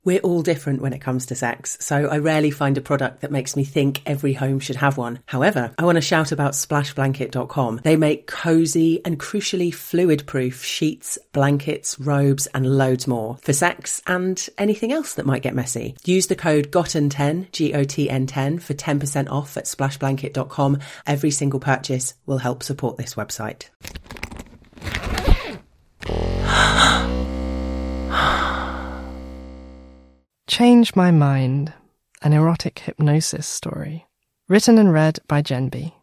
We're all different when it comes to sex, so I rarely find a product that makes me think every home should have one. However, I want to shout about splashblanket.com. They make cosy and crucially fluid-proof sheets, blankets, robes and loads more for sex and anything else that might get messy. Use the code GOTTEN10, GOTN10 for 10% off at splashblanket.com. Every single purchase will help support this website. Change My Mind, an erotic hypnosis story. Written and read by Jen B.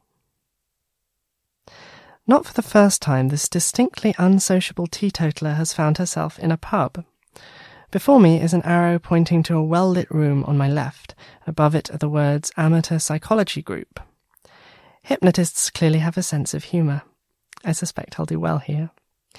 Not for the first time, this distinctly unsociable teetotaler has found herself in a pub. Before me is an arrow pointing to a well-lit room on my left. Above it are the words Amateur Psychology Group. Hypnotists clearly have a sense of humour. I suspect I'll do well here.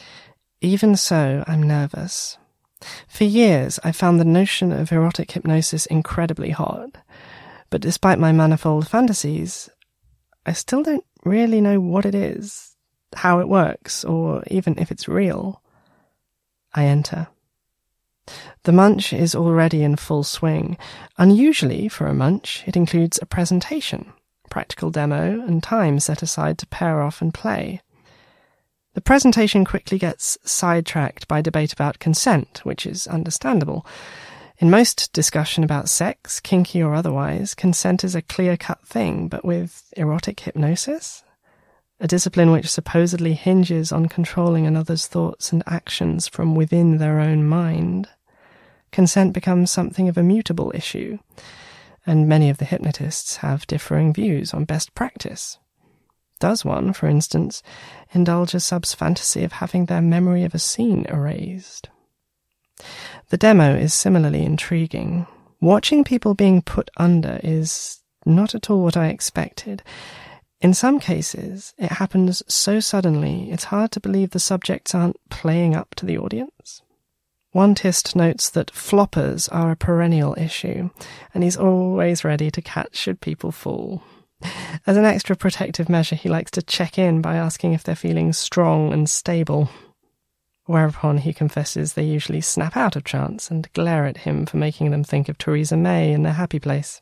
Even so, I'm nervous. For years, I found the notion of erotic hypnosis incredibly hot, but despite my manifold fantasies, I still don't really know what it is, how it works, or even if it's real. I enter. The munch is already in full swing. Unusually for a munch, it includes a presentation, practical demo, and time set aside to pair off and play. The presentation quickly gets sidetracked by debate about consent, which is understandable. In most discussion about sex, kinky or otherwise, consent is a clear-cut thing, but with erotic hypnosis? A discipline which supposedly hinges on controlling another's thoughts and actions from within their own mind. Consent becomes something of a mutable issue, and many of the hypnotists have differing views on best practice. Does one, for instance, indulge a sub's fantasy of having their memory of a scene erased? The demo is similarly intriguing. Watching people being put under is not at all what I expected. In some cases, it happens so suddenly, it's hard to believe the subjects aren't playing up to the audience. One tist notes that floppers are a perennial issue, and he's always ready to catch should people fall. As an extra protective measure, he likes to check in by asking if they're feeling strong and stable, whereupon he confesses they usually snap out of trance and glare at him for making them think of Theresa May in their happy place.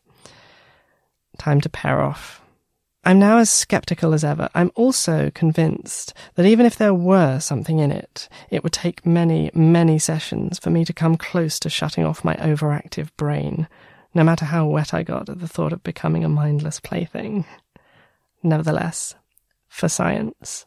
Time to pair off. I'm now as sceptical as ever. I'm also convinced that even if there were something in it, it would take many, many sessions for me to come close to shutting off my overactive brain, no matter how wet I got at the thought of becoming a mindless plaything. Nevertheless, for science.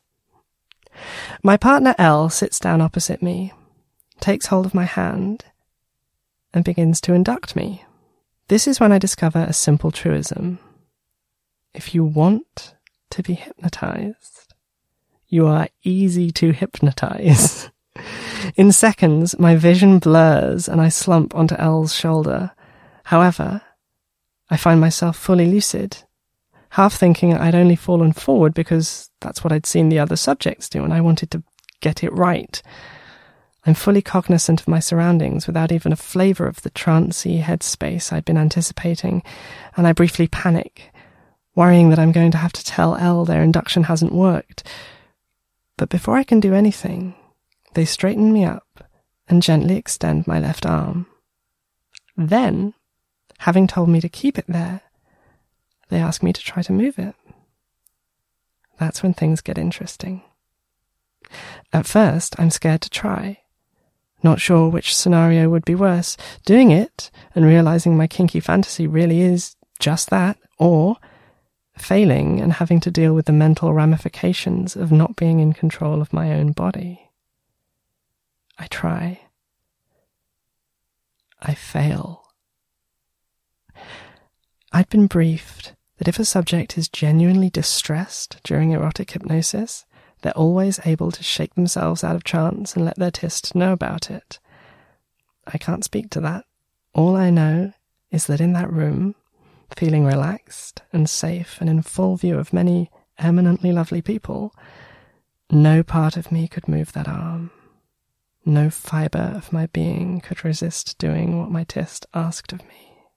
My partner Elle sits down opposite me, takes hold of my hand, and begins to induct me. This is when I discover a simple truism. If you want to be hypnotized, you are easy to hypnotize. In seconds, my vision blurs and I slump onto Elle's shoulder. However, I find myself fully lucid, half thinking I'd only fallen forward because that's what I'd seen the other subjects do and I wanted to get it right. I'm fully cognizant of my surroundings without even a flavour of the trancey headspace I'd been anticipating, and I briefly panic, worrying that I'm going to have to tell Elle their induction hasn't worked. But before I can do anything, they straighten me up and gently extend my left arm. Then, having told me to keep it there, they ask me to try to move it. That's when things get interesting. At first, I'm scared to try. Not sure which scenario would be worse, doing it and realizing my kinky fantasy really is just that, or failing and having to deal with the mental ramifications of not being in control of my own body. I try. I fail. I'd been briefed that if a subject is genuinely distressed during erotic hypnosis, they're always able to shake themselves out of trance and let their tyst know about it. I can't speak to that. All I know is that in that room, feeling relaxed and safe and in full view of many eminently lovely people, no part of me could move that arm. No fibre of my being could resist doing what my tyst asked of me.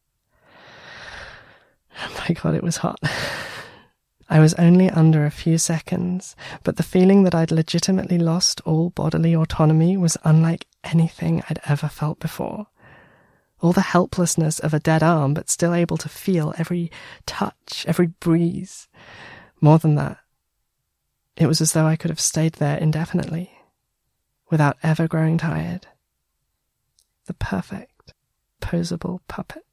Oh my God, it was hot. I was only under a few seconds, but the feeling that I'd legitimately lost all bodily autonomy was unlike anything I'd ever felt before. all the helplessness of a dead arm, but still able to feel every touch, every breeze. More than that, it was as though I could have stayed there indefinitely, without ever growing tired. The perfect, posable puppet.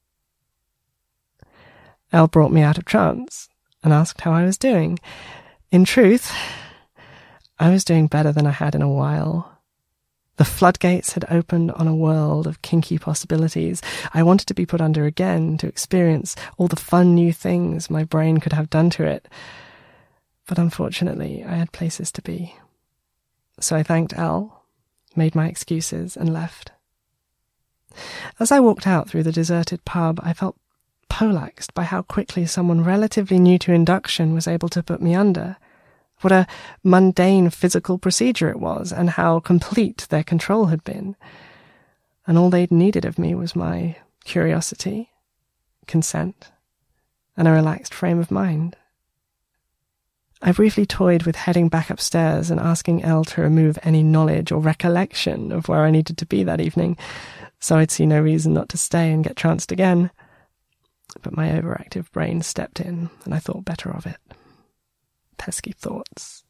Elle brought me out of trance and asked how I was doing. In truth, I was doing better than I had in a while. The floodgates had opened on a world of kinky possibilities. I wanted to be put under again, to experience all the fun new things my brain could have done to it. But unfortunately, I had places to be. So I thanked Elle, made my excuses, and left. As I walked out through the deserted pub, I felt poleaxed by how quickly someone relatively new to induction was able to put me under. What a mundane physical procedure it was, and how complete their control had been. And all they'd needed of me was my curiosity, consent, and a relaxed frame of mind. I briefly toyed with heading back upstairs and asking Elle to remove any knowledge or recollection of where I needed to be that evening, so I'd see no reason not to stay and get tranced again. But my overactive brain stepped in, and I thought better of it. Pesky thoughts.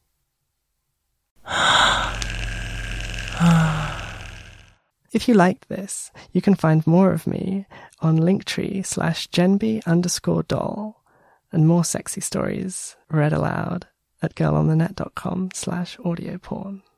If you liked this, you can find more of me on linktree/Genby_doll and more sexy stories read aloud at girlonthenet.com/audioporn.